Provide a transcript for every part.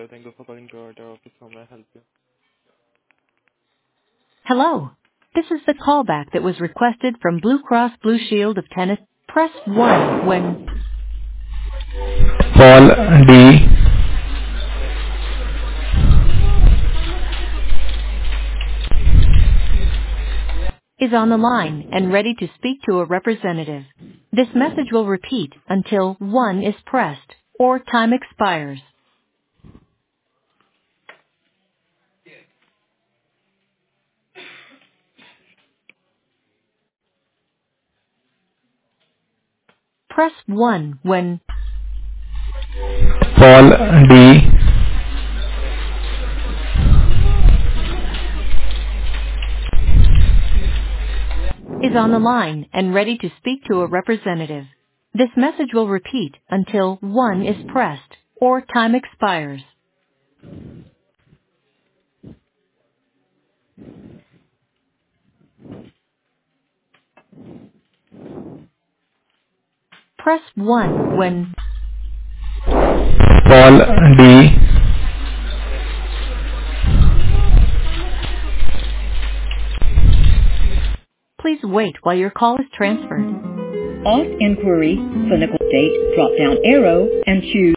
Thank you for calling to our office. How may I help you? Hello. This is the callback that was requested from Blue Cross Blue Shield of Tennessee. Press 1 when Paul D. is on the line and ready to speak to a representative. This message will repeat until 1 is pressed or time expires. Press 1 when Paul D. is on the line and ready to speak to a representative. This message will repeat until 1 is pressed or time expires. Press 1 when Paul D. please wait while your call is transferred. Auth inquiry, clinical date, drop down arrow, and choose.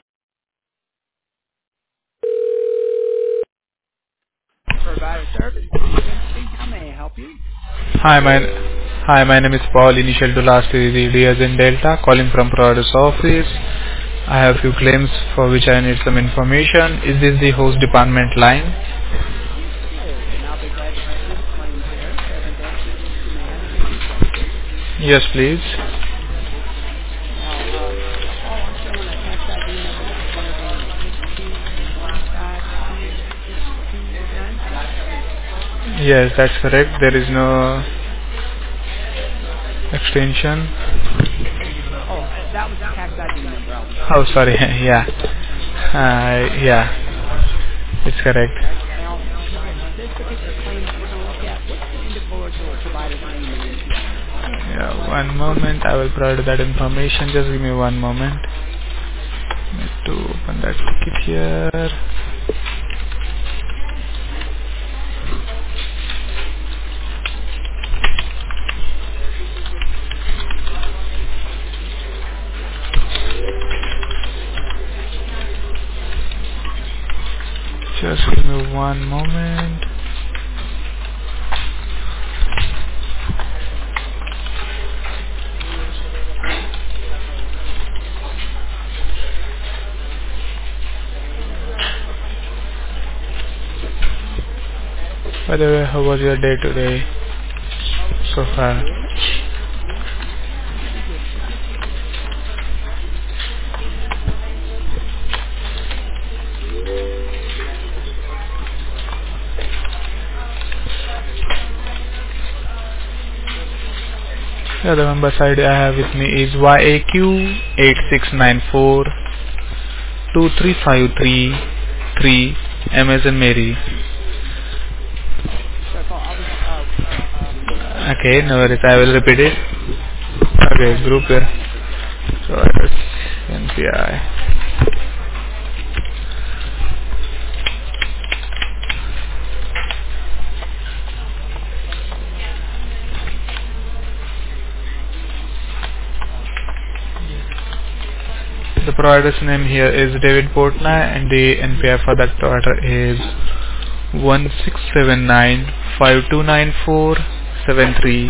Provider service, this is Timothy. How may I help you? Hi, my name is Paul. Initial to last is D as in Delta. Calling from provider's office. I have few claims for which I need some information. Is this the host department line? Yes, it is, and I'll be glad to help you with claims there. May I have your name, sir? Yes, please. Now, Paul, I'm showing a tax ID number that's going to be 621526296. Yes, that's correct. There is no extension. Oh, that was the tax ID number I was Oh, showing. sorry. Yeah. Yeah. It's correct. Okay. Now, this particular claim that we're going to look at, what's the individual provider's name and NPI number? Yeah. One moment. I will provide that information. Just give me one moment. Need to open that ticket here. Just give me one moment. By the way, how was your day today so Pretty far? good. Yeah, pretty good, sir. Yeah, the member ID I have with me is YAQ86942353 M as in Mary. So, Paul, I was, Okay, no worries. I will repeat it. Okay, okay, group NPI number. so it's NPI. The provider's name here is David Portnoy and the NPI for that provider is 1679529473.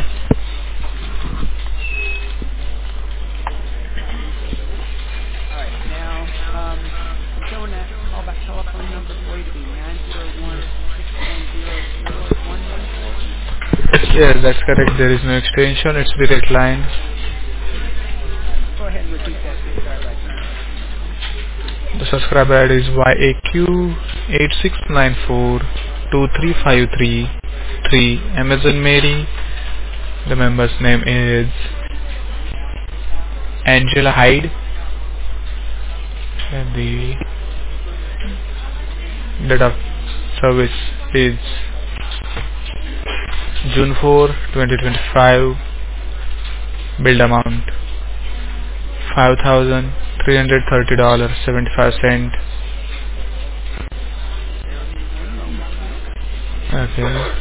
All right. Now, I'm showing that callback telephone number for you to be 901-610-4114. Yes, that's correct. There is no extension. It's direct line. All right. Go ahead and repeat that subscriber ID number for me. The subscriber ID is YAQ86942353 Amazon Mary. The member's name is Angela Hyde. And the date of service is June 4, 2025. Billed amount $5,330.75. Okay.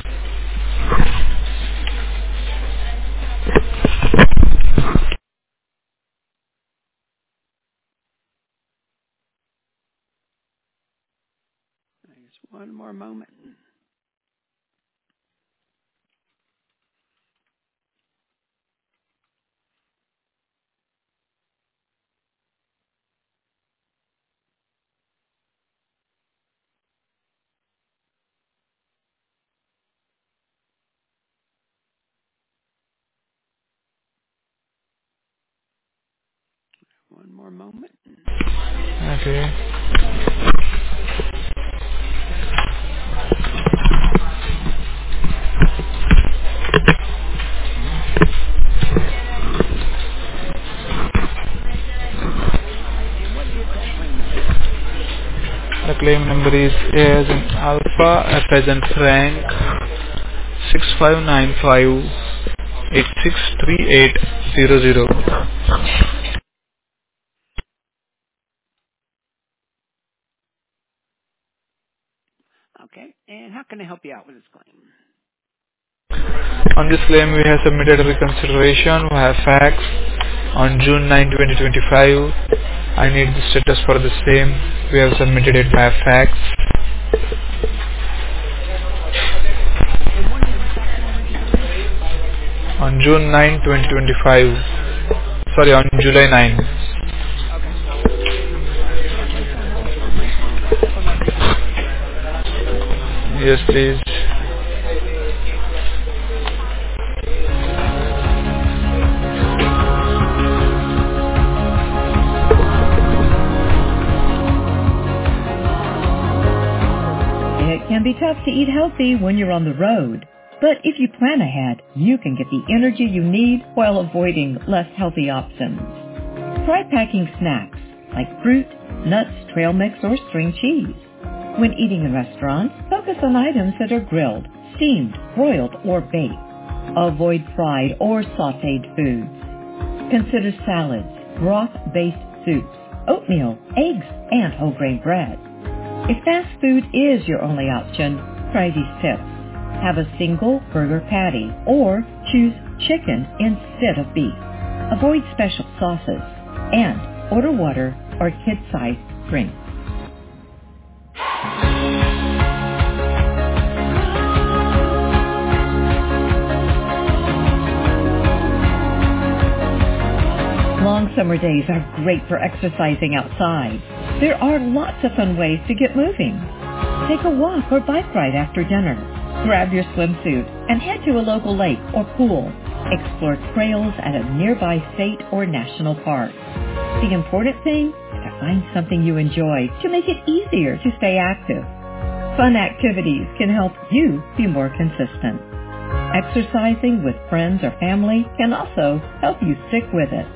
Just one more moment. One more moment. Okay. And what is that claim number? The claim number is A as in Alpha, F as in Frank, 6595863800. Okay. And how can I help you out with this claim? On this claim, we have submitted a reconsideration. We have fax on June 9, 2025. I need the status for the same. We have submitted it by fax And when did the fax number get submitted? on June 9, 2025. Sorry, on July 9. Okay. All right. I'll place you on hold for a brief moment. I'll check with my researcher. Yes, please. It can be tough to eat healthy when you're on the road. But if you plan ahead, you can get the energy you need while avoiding less healthy options. Try packing snacks like fruit, nuts, trail mix, or string cheese. When eating in restaurants, focus on items that are grilled, steamed, broiled, or baked. Avoid fried or sautéed foods. Consider salads, broth-based soups, oatmeal, eggs, and whole grain bread. If fast food is your only option, try these tips. Have a single burger patty or choose chicken instead of beef. Avoid special sauces and order water or kid-sized drinks. Long summer days are great for exercising outside. There are lots of fun ways to get moving. Take a walk or bike ride after dinner. Grab your swimsuit and head to a local lake or pool. Explore trails at a nearby state or national park. The important thing is to find something you enjoy to make it easier to stay active. Fun activities can help you be more consistent. Exercising with friends or family can also help you stick with it.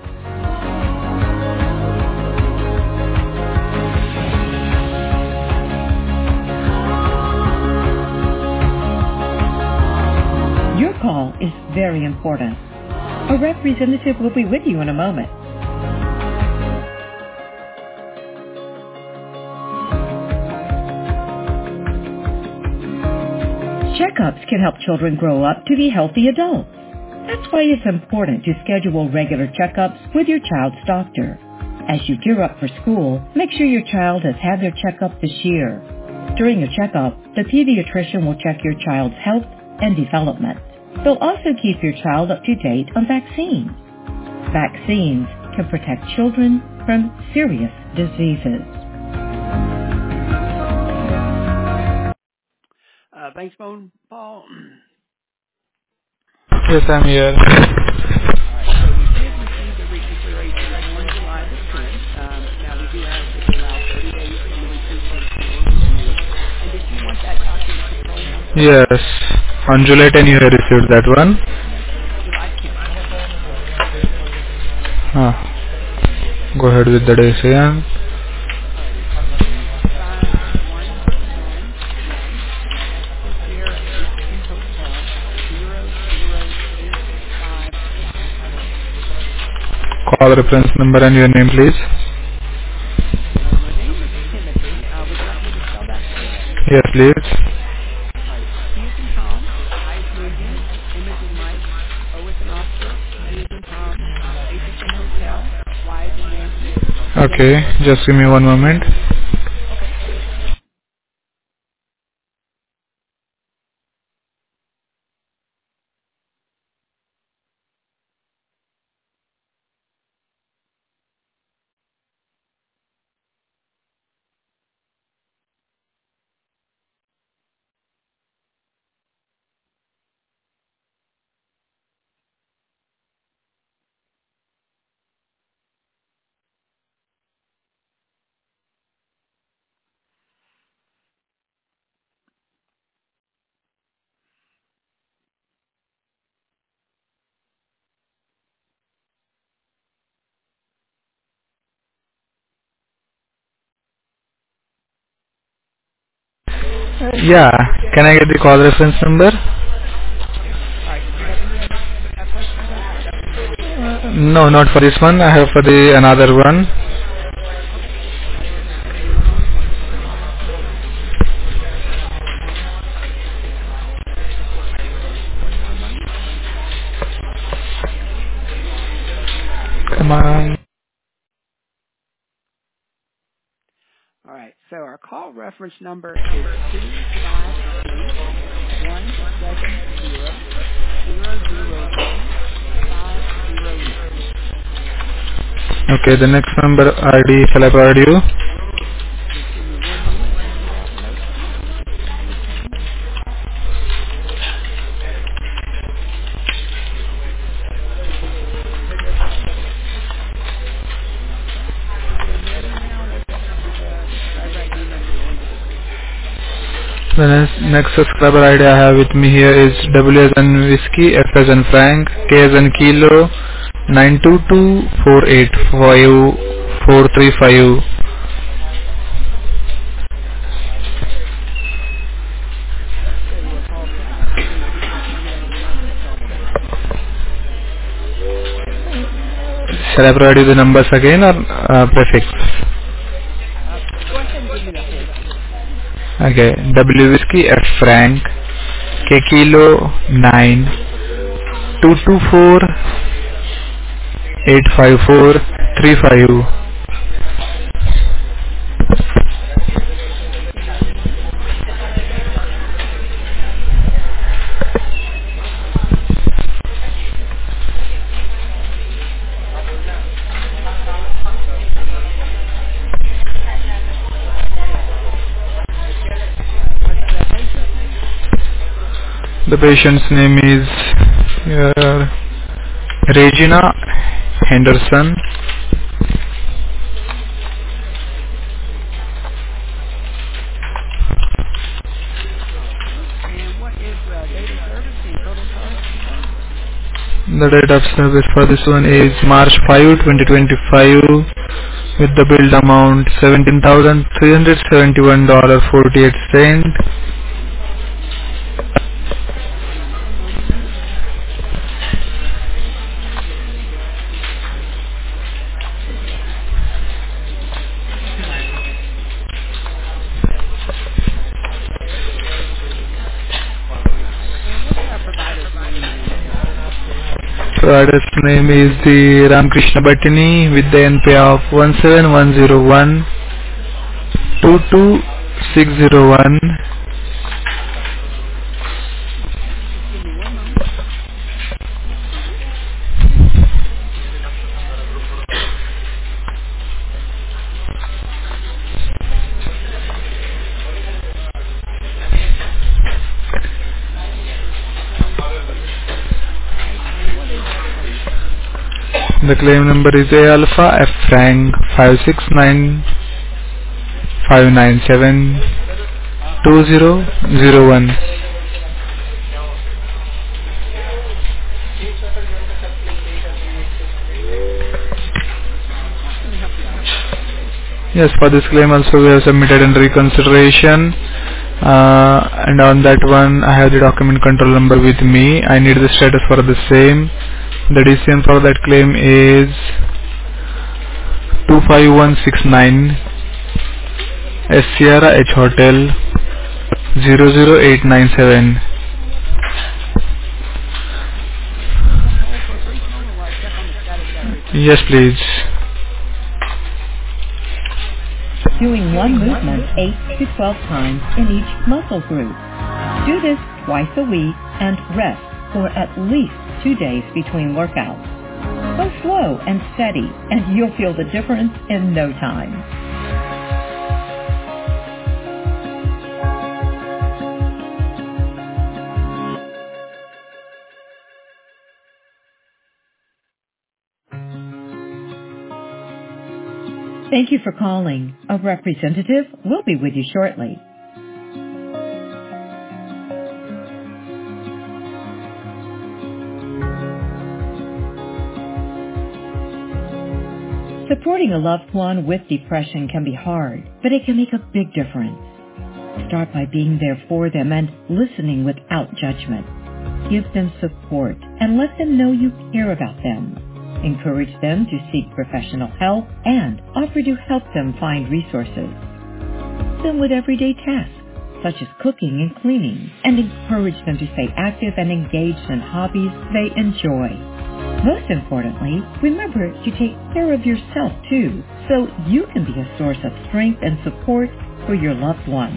Your call is very important. A representative will be with you in a moment. Checkups can help children grow up to be healthy adults. That's why it's important to schedule regular checkups with your child's doctor. As you gear up for school, make sure your child has had their checkup this year. During a checkup, the pediatrician will check your child's health and development. They'll also keep your child up to date on vaccines. Vaccines can protect children from serious diseases. Thanks, phone, Paul. Yes, I'm here. All right. So you did receive the reconsideration on July the 10th. Now we do ask that you allow 30 days for you and Tuesday for review. And did you want that document to go in on file? Yes. On July 10 you have received that one. July 10th. Go ahead with the decision. All right. It's 25111 Sierra Whiskey Hotel 00651. Call reference number and your name, please. My name is Timothy. Would you like me to spell that for you? Yes, please. All right. It's Okay, just give me one moment. Okay. Yeah, can I get the call reference number? All right. Did you have any other questions on that? No, not for this one. I have for the another one. Okay. Give me one moment. One more moment. Come on. All right. So our call reference number is 252-170-001-509. Okay, the next number ID shall I provide you? Just give me one moment. Let me get out the notes here and get you the new pen. I'm ready now. What's the subscriber ID number you're looking for? The next subscriber ID I have with me here is W as in whiskey, F as in Frank, K as in kilo, 922485435. Okay, we'll call prefix, and if you can tell me the month you called in. Shall I provide you the numbers again or prefix? Go ahead and give me the whole thing. Okay, W whiskey, F Frank, K kilo, 922485435. Okay, give me one moment. All right, what's the patient's name? The patient's name is Regina Henderson. Okay, and what is the date of service and total cost and phone number? The date of service for this one is March 5, 2025, with the billed amount $17,371.48. Okay, give me one moment here. All right, and what's our provider's name and address? Provider's name is the Ramakrishna Bhattini with the NP of 17101 22601. Okay, just give me one moment. All right, and what is the claim number? The claim number is A Alpha F Frank 56959720001. And how can we help you out? Yes, for this claim also we have submitted in reconsideration. And on that one I have the document control number with me. I need the status for the same. The DCM for that claim is 25169 S Sierra H Hotel 00897. Can you hold for a brief moment while I check on the status of that request? Yes, please. doing one movement 8 to 12 times in each muscle group. Do this twice a week and rest for at least 2 days between workouts. Go slow and steady, and you'll feel the difference in no time. Thank you for calling. A representative will be with you shortly. Supporting a loved one with depression can be hard, but it can make a big difference. Start by being there for them and listening without judgment. Give them support and let them know you care about them. Encourage them to seek professional help and offer to help them find resources. Help them with everyday tasks, such as cooking and cleaning, and encourage them to stay active and engaged in hobbies they enjoy. Most importantly, remember to take care of yourself too, so you can be a source of strength and support for your loved ones.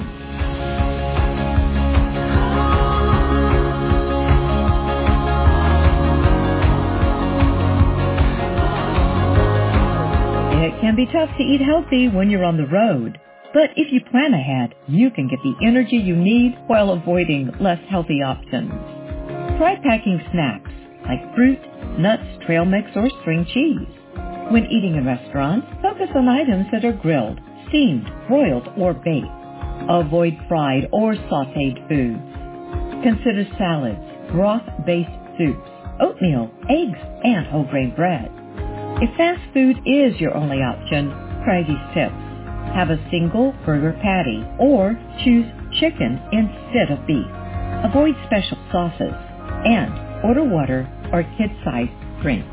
It can be tough to eat healthy when you're on the road, but if you plan ahead, you can get the energy you need while avoiding less healthy options. Try packing snacks like fruit, nuts, trail mix, or string cheese. When eating in restaurants, focus on items that are grilled, steamed, broiled, or baked. Avoid fried or sautéed foods. Consider salads, broth-based soups, oatmeal, eggs, and whole grain bread. If fast food is your only option, try these tips. Have a single burger patty or choose chicken instead of beef. Avoid special sauces and order water or kid-sized drinks.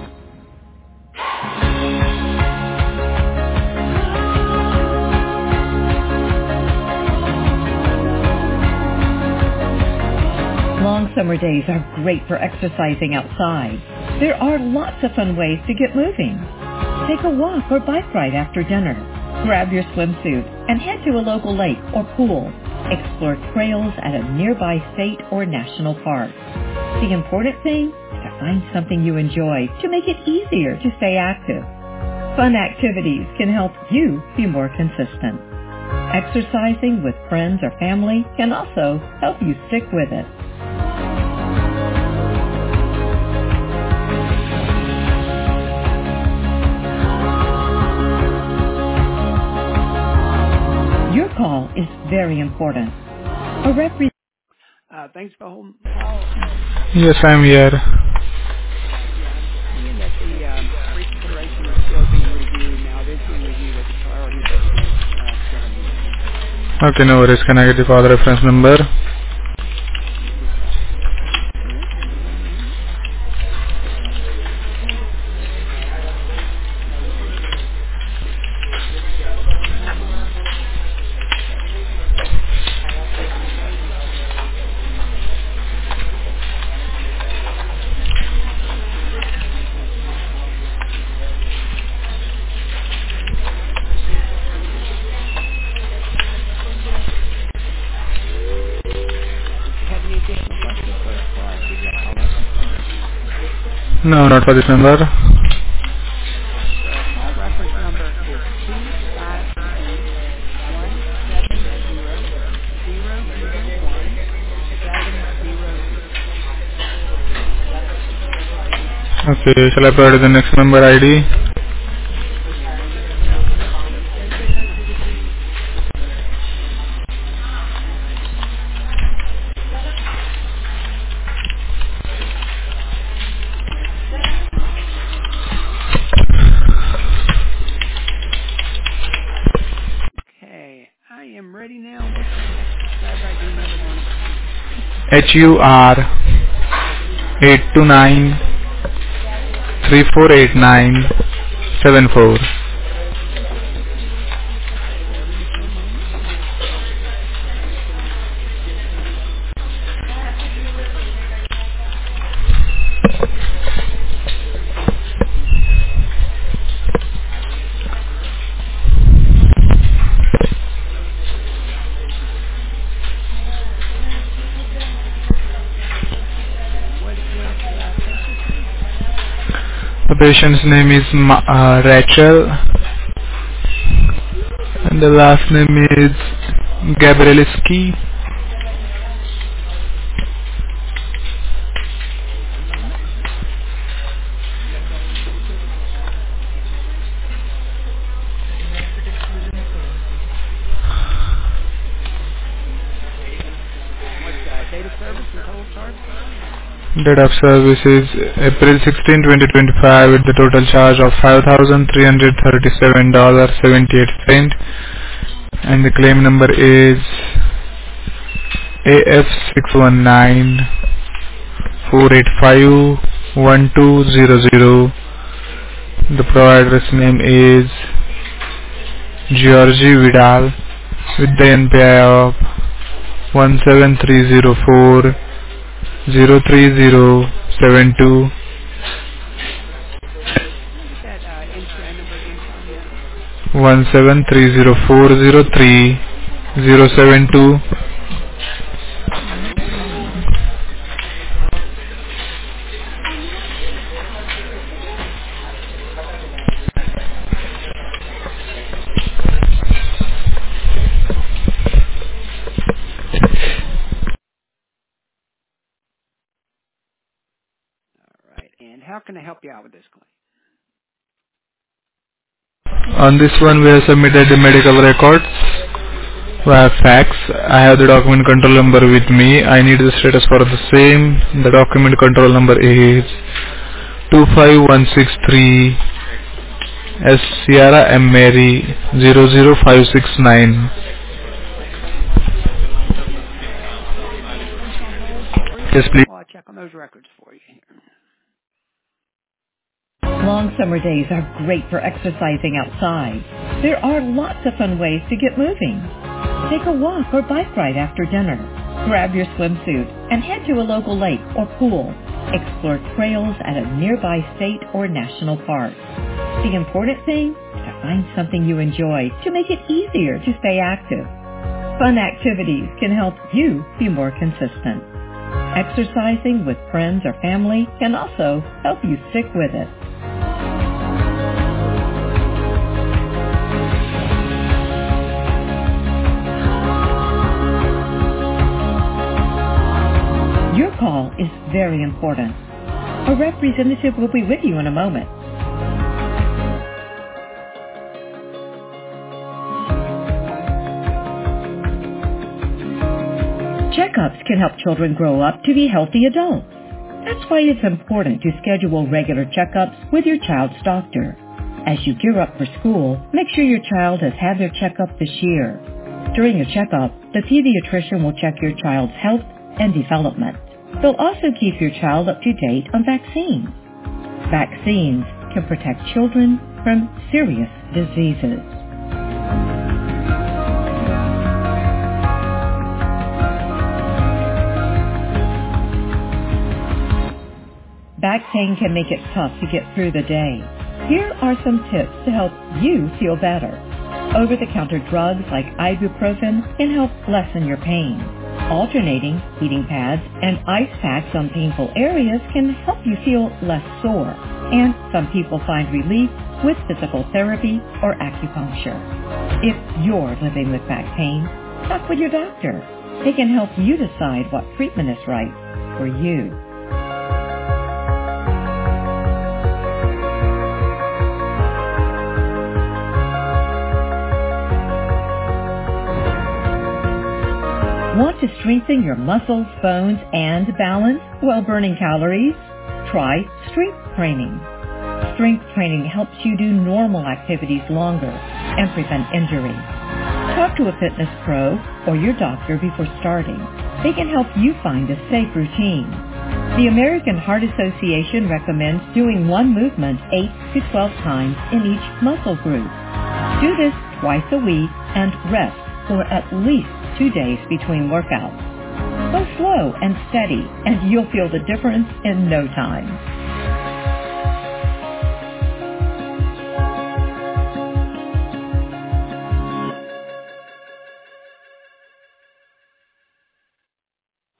Long summer days are great for exercising outside. There are lots of fun ways to get moving. Take a walk or bike ride after dinner. Grab your swimsuit and head to a local lake or pool. Explore trails at a nearby state or national park. The important thing is to find something you enjoy to make it easier to stay active. Fun activities can help you be more consistent. Exercising with friends or family can also help you stick with it. Your call is very important. Thanks for holding, Paul. Yes, I'm here. Yeah, I'm seeing that the reconsideration is still being reviewed. Now, it is being reviewed at the priority basis still again. Okay, no worries. Can I get the call reference number? Let me get that real quick. Give me 1 moment. Did you have any additional questions for us before I give you that call reference number? No, not for this number. Okay, so our call reference number is 253-170-001-702. Okay, shall I provide the next member ID? Give me 1 moment. Now, let's see. It says that okay, I am ready now. What's the next subscriber ID number then? HUR 829-3489-74. Bear with me for a moment. patient's name is Rachel, and the last name is Gabrielski. Mm-hmm. What's date of service and total charge? Date of service is April 16, 2025 with the total charge of $5,337.78, and the claim number is AF619-485-1200. The provider's name is Georgie Vidal with the NPI of 17304-03072. Can I get that NPI number again from you? 17304-03072. Okay. All right. And how can I help you out with this claim? On this one we have submitted the medical records via fax. I have the document control number with me. I need the status for the same. The document control number is 25163 S Sierra M Mary 00569. Okay. Let me put this on hold for you Yes, please. while I check on those records for you here. Long summer days are great for exercising outside. There are lots of fun ways to get moving. Take a walk or bike ride after dinner. Grab your swimsuit and head to a local lake or pool. Explore trails at a nearby state or national park. The important thing is to find something you enjoy to make it easier to stay active. Fun activities can help you be more consistent. Exercising with friends or family can also help you stick with it. Your call is very important. A representative will be with you in a moment. Checkups can help children grow up to be healthy adults. That's why it's important to schedule regular checkups with your child's doctor. As you gear up for school, make sure your child has had their checkup this year. During your checkup, the pediatrician will check your child's health and development. They'll also keep your child up to date on vaccines. Vaccines can protect children from serious diseases. Back pain can make it tough to get through the day. Here are some tips to help you feel better. Over-the-counter drugs like ibuprofen can help lessen your pain. Alternating heating pads and ice packs on painful areas can help you feel less sore. And some people find relief with physical therapy or acupuncture. If you're living with back pain, talk with your doctor. They can help you decide what treatment is right for you. Want to strengthen your muscles, bones, and balance while burning calories? Try strength training. Strength training helps you do normal activities longer and prevent injury. Talk to a fitness pro or your doctor before starting. They can help you find a safe routine. The American Heart Association recommends doing one movement 8 to 12 times in each muscle group. Do this twice a week and rest for at least 2 days between workouts. Go slow and steady, and you'll feel the difference in no time.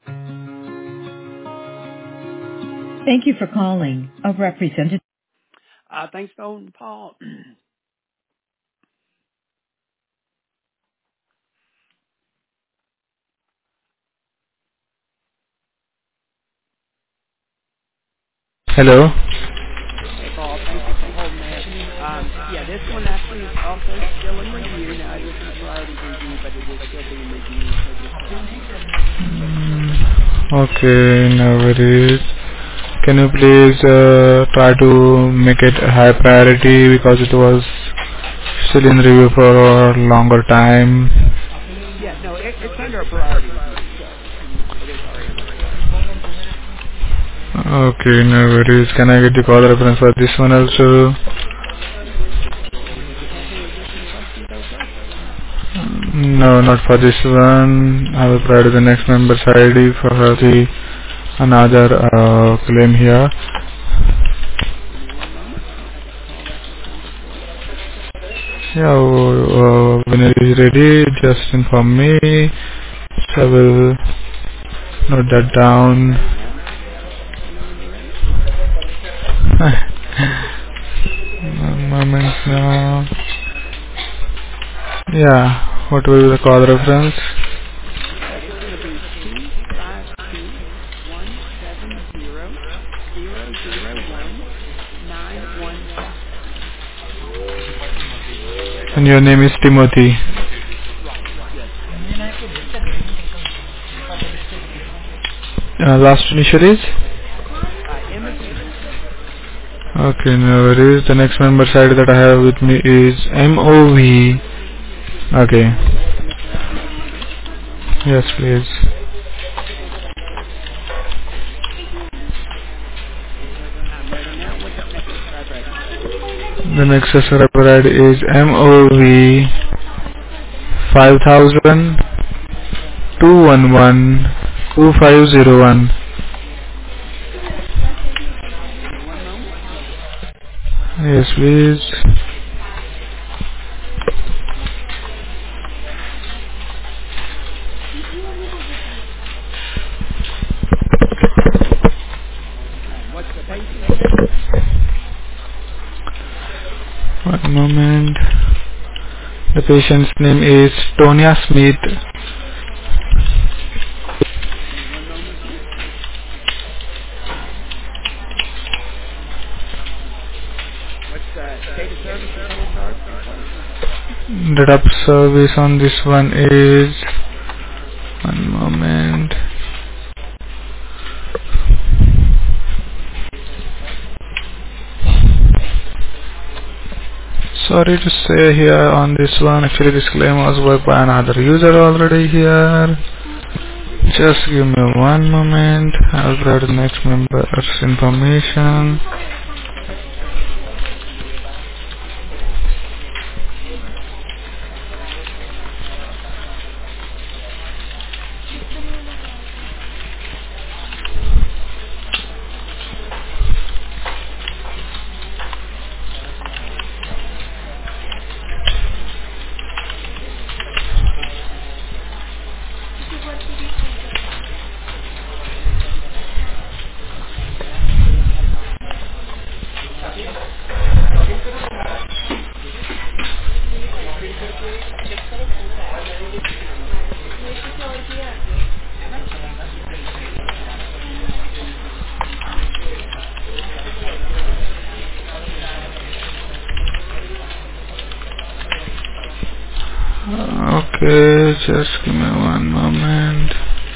Thank you for calling. A representative. Thanks for holding, Paul. Hello. Hey, Paul. Thank you for holding there. Yeah, this one actually is also still in review. Now, it is in a priority review, but it is still being reviewed, so just to let you know. Okay, no worries. Can you please try to make it a high priority because it was still in review for a longer time. Yeah, no, it's under a priority review, so it is already under priority review. Okay, no worries. Can I get the call reference for this one also? Did you have any additional questions, though, sir? No, not for this one. I will provide the next member's ID for the another claim here. Give me one moment. I got the call reference number for you. Yeah, when it is ready, just inform me. So I will note that I'm down. ready now. Let me know when you're ready. One moment now. Yeah, what will be the call reference? Okay, it's going to be 252-170-001-917. And your name is Timothy. Right. Yes, sir. Last initial is? M is in. Okay, no worries. The next member side that I have with me is MOV. Okay. Okay, one moment. Yes, please. I'm ready now. What's that next subscriber ID, sir? The next subscriber ID is MOV 5000 211 2501. Give me one moment. Yes, please. And what's the patient's name? One moment. The patient's name is Tonya Smith. Give me one moment again. What's the date of service and total charge for the claim? The top service on this one is, one moment. Sorry to say here on this one, actually this claim was worked by another user already here. Just give me one moment. I'll provide the next member's information. Okay, just give me one moment.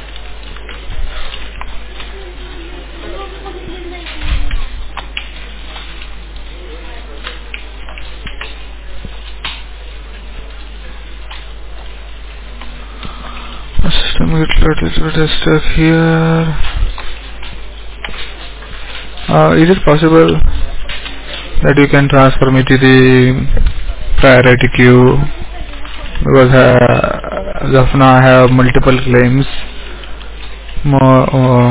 The system gets a little bit stuck here. Is it possible that you can transfer me to the priority queue? Because as of now I have multiple claims. More.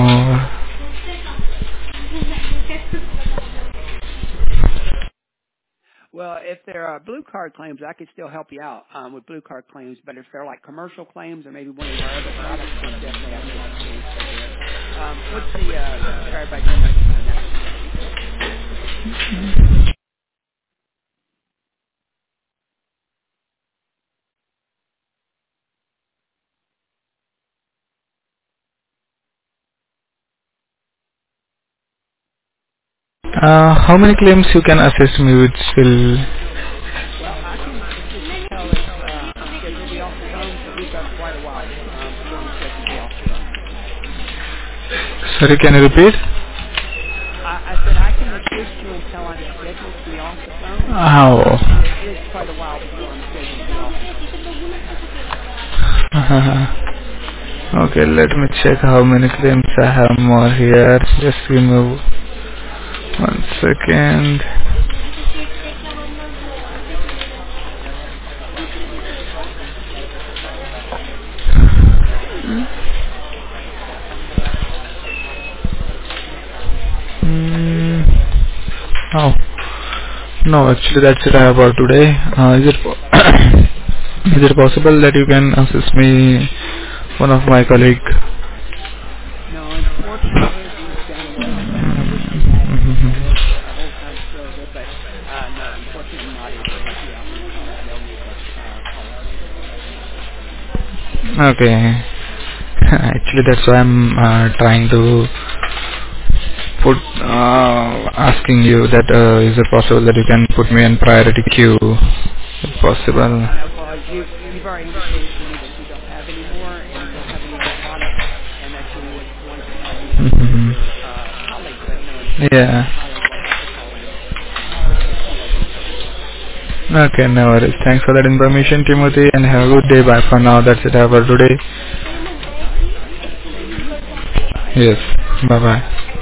Well, if there are blue card claims, I could still help you out with blue card claims. But if they're like commercial claims or maybe one of our other products, then definitely have to get you transferred there. What's the subscriber ID number for the next one? How many claims you can assist me with still? Well, I can assist you till it's unscheduled to be off the phone, so we've got quite a while before I'm scheduled to be off the phone. Sorry, can you repeat? I said I can assist you until I'm scheduled to be off the phone, Oh. but it is quite a while before I'm scheduled to be off the phone. Okay, let me check how many claims I have more here. Just give me 1 second. Mm, oh, no, actually that's it I have for today. Is it possible that you can assist me, one of my colleague? No, unfortunately, he's down the road right now with some offices and Mhm. a whole time server. But no, unfortunately, I'm not able to help you out on the phone. They'll need to call us again. Okay. Actually, that's why I'm trying to put asking you that is it possible that you can put me in priority queue, if possible. No, Paul, you've already indicated to me that you don't have any more and you don't have any more products, and that you would want to have me speak with Mhm. your colleague. But no, unfortunately, Yeah. I'm not able to help the call in the call over the phone. Okay, no worries. Thanks for that information, Timothy, and have a good day. Bye for now. That's it I have for today. All right, same to you. Bye. Yes. Bye bye.